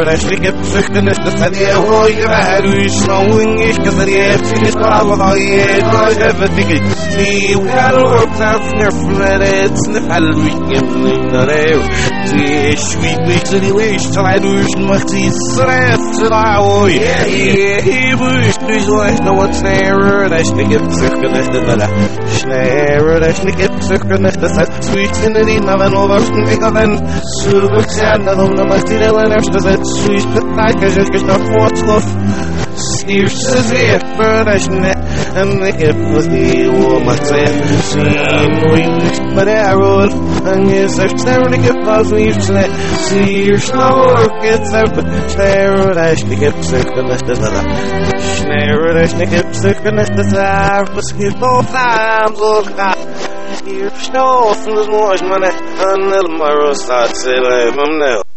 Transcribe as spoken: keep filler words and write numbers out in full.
Rashnik Psychen is the Sadia Hoy Radush, knowing ich Casadia, Finis Paravoy, I have a ticket. See, we had a work out near planets, and the Halloween in the air. See, sweet weeks and he wished till I do Maxi Sref to the Hoy. Yeah, he wished his wife know what's there. Rashnik Psychen is the Dada. Schneider, Rashnik Psychen is the sweet in the din of an overston big of an Subexander of the Martina Leonard as that sweet package is not what's love. Steers as if Bernashnet and the hip was the woman saying, seen wings, but arrow and yes, I've stared at the house we've slept. See your snow gets out, but stare at the hip circle as the other. Snare at the hip circle as the other, but skip both times, oh God. Hier snow van de moois, man, en de morgen staat ze leven nu.